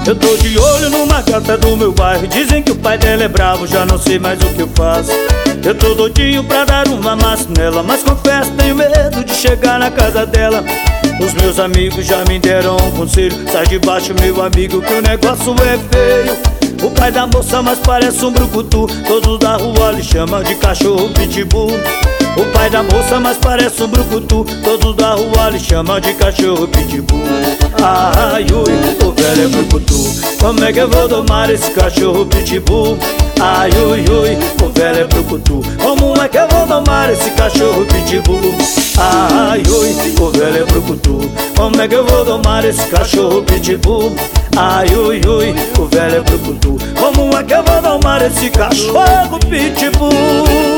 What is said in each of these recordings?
Eu tô de olho numa gata do meu bairro. Dizem que o pai dela é bravo, já não sei mais o que eu faço. Eu tô doidinho pra dar uma massa nela, mas confesso, tenho medo de chegar na casa dela. Os meus amigos já me deram um conselho: sai de baixo, meu amigo, que o negócio é feio. O pai da moça mais parece um brucutu, todos da rua lhe chamam de cachorro pitbull. O pai da moça mais parece um brucutu, todos da rua lhe chamam de cachorro pitbull. Ai, ui, o velho é brucutu, como é que eu vou domar esse cachorro pitbull? Ai, ui, ui, o velho é brucutu, como é que eu vou domar esse cachorro pitbull? Ai, ui, o velho é brucutu, como é que eu vou domar esse cachorro pitbull? Ai, ui, ui, o velho é brucutu, como é que eu vou domar esse cachorro pitbull?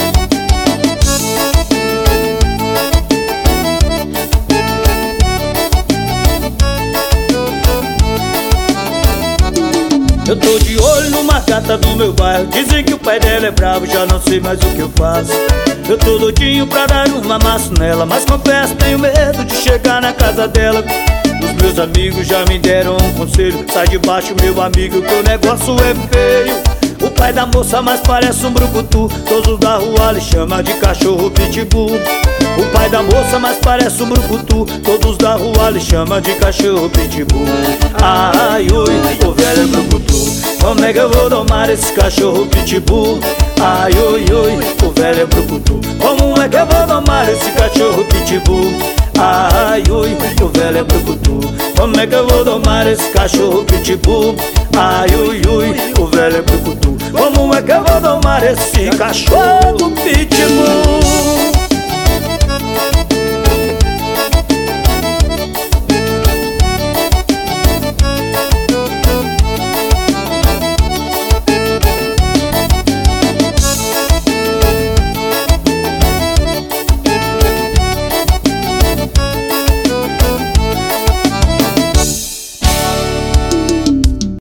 Eu tô de olho numa gata do meu bairro. Dizem que o pai dela é bravo, já não sei mais o que eu faço. Eu tô doidinho pra dar uma massa nela, mas confesso, tenho medo de chegar na casa dela. Os meus amigos já me deram um conselho: sai de baixo, meu amigo, que o negócio é feio. O pai da moça mais parece um brucutu, todos da rua lhe chamam de cachorro pitbull. O pai da moça mais parece um brucutu, todos da rua lhe chamam de cachorro pitbull. Ai, ui, o velho é brucutu, como é que eu vou domar esse cachorro pitbull? Ai, ui, ui, o velho é brucutu, como é que eu vou domar esse cachorro pitbull? Ai, ui, o velho é brucutu, como é que eu vou domar esse cachorro pitbull? Ai, ui, ui, o velho é brucutu, como é que eu vou domar esse cachorro pitbull?